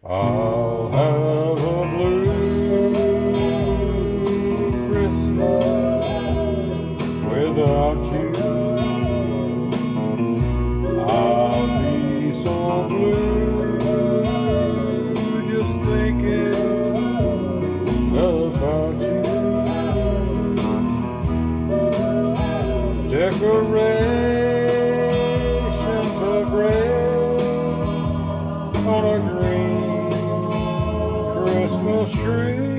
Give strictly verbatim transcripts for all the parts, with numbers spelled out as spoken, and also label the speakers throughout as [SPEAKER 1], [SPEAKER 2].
[SPEAKER 1] I'll have a blue Christmas without you. I'll be so blue just thinking about you. Decorations of red on a green Christmas tree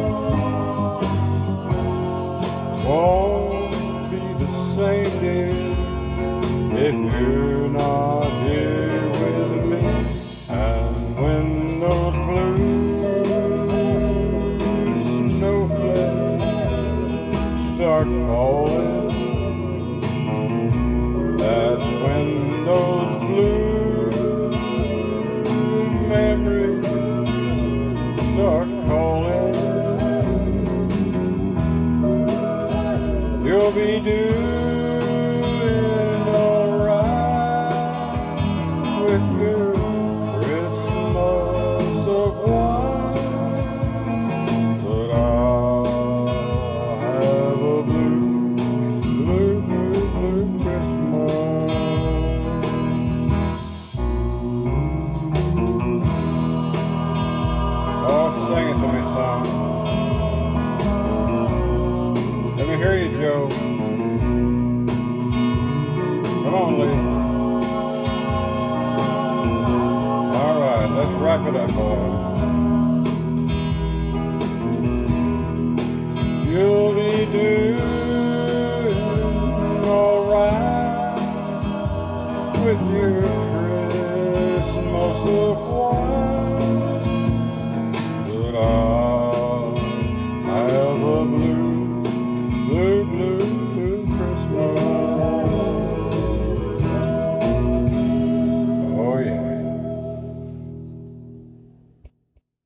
[SPEAKER 1] won't be the same, dear, if you're not here with me. And when those blue snowflakes start falling, that's when those blue memories start calling. You'll be doing alright with your Christmas of wine, but I'll have a blue, blue, blue, blue Christmas. Oh, sing it to me, son. Let me hear you, Joe. Come on, Lee. All right, let's wrap it up, boys. You'll be doing all right with your Christmas of wine.